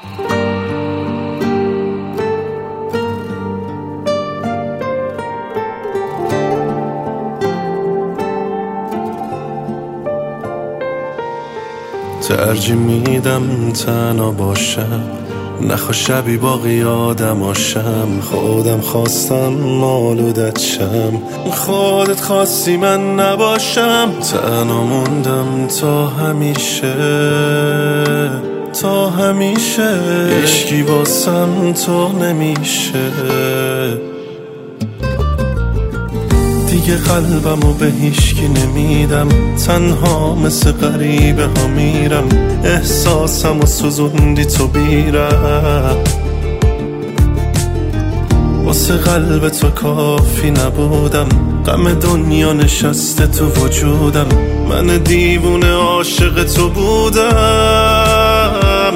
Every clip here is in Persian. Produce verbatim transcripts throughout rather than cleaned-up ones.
ترجیح میدم تنها باشم، نخوا شبی باقی آدماشم. خودم خواستم آلودت شم، خودت خواستی من نباشم. تنها موندم تا همیشه، تا همیشه. عشقی واسم تو نمیشه، دیگه قلبمو به هیچکی نمیدم. تنها مثل غریبه ها میرم، احساسمو سوزوندی تو بیرم. واسه قلب تو کافی نبودم، غم دنیا نشسته تو وجودم. من دیوونه عاشق تو بودم.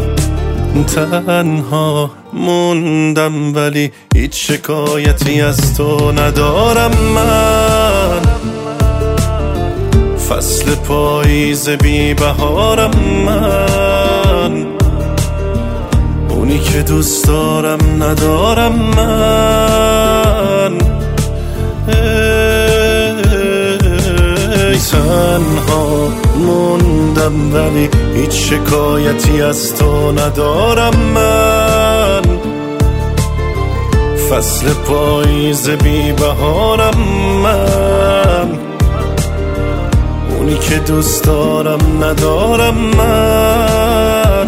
تنها موندم ولی هیچ شکایتی از تو ندارم من. فصل پاییز بی بهارم من، اونی که دوست دارم ندارم من. ای تنها موندم ولی هیچ شکایتی از تو ندارم من. فصل پاییز بی بهارم من، اونی که دوست دارم ندارم من.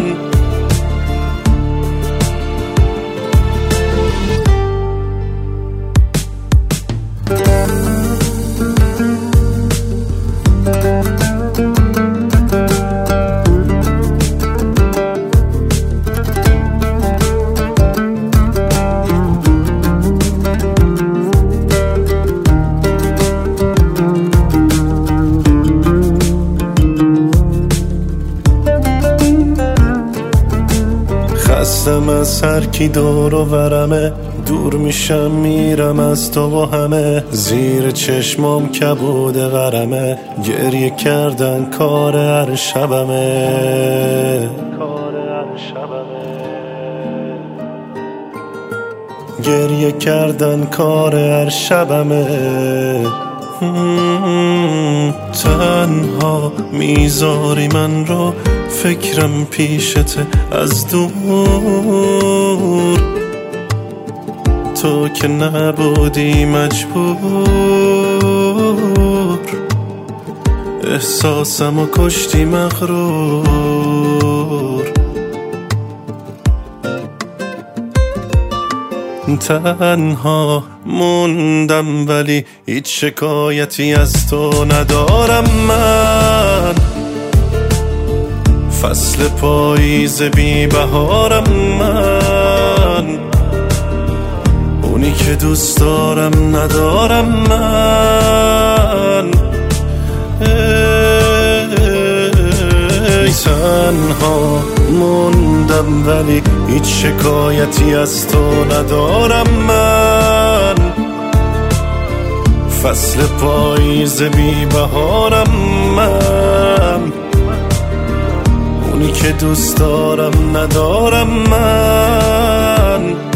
خستم از هر کی دور و برمه، دور میشم میرم از تو و همه. زیر چشمام کبود غرمه، گریه کردن کار هر شبمه. گریه کردن کار هر شبمه. تنها میذاری من رو، فکرم پیشته از دور. تو که نبودی مجبور، احساسمو کشتی مغرور. تنها موندم ولی هیچ شکایتی از تو ندارم من. فصل پاییز بی بهارم من، اونی که دوست دارم ندارم من. ای تنها موندم ولی هیچ شکایتی از تو ندارم من. فصل پاییز بی بهارم من، اونی که دوست دارم ندارم من.